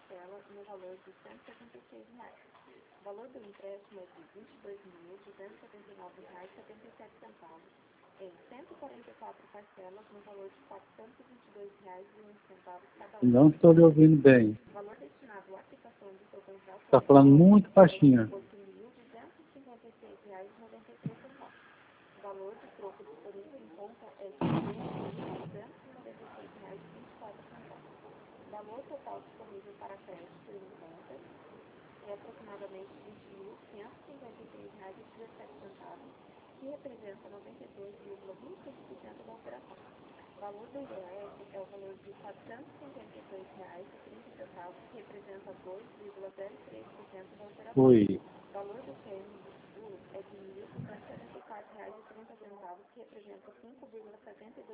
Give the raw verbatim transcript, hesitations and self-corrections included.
parcela no valor de cento e setenta e seis reais. O valor do empréstimo é de vinte e dois mil, duzentos e setenta e nove reais e setenta e sete centavos, em cento e quarenta e quatro parcelas no valor de quatrocentos e vinte e dois reais e um centavo cada uma. Não estou lhe ouvindo bem. O valor destinado à aplicação do seu contrato Está falando muito baixinho. é oito mil duzentos e cinquenta e seis reais e noventa e três centavos. O valor de troco disponível em conta é de dois mil duzentos e noventa e seis reais e vinte e quatro centavos. O valor total disponível para crédito em conta é aproximadamente vinte mil quinhentos e cinquenta e três reais e dezessete centavos, que representa noventa e dois vírgula vinte e cinco por cento da operação. O valor do I R S é o valor de quatrocentos e cinquenta e dois reais e trinta centavos, que representa dois vírgula zero três por cento da operação. Oi. O valor do C M U é de mil duzentos e setenta e quatro reais e trinta centavos, que representa cinco vírgula setenta e dois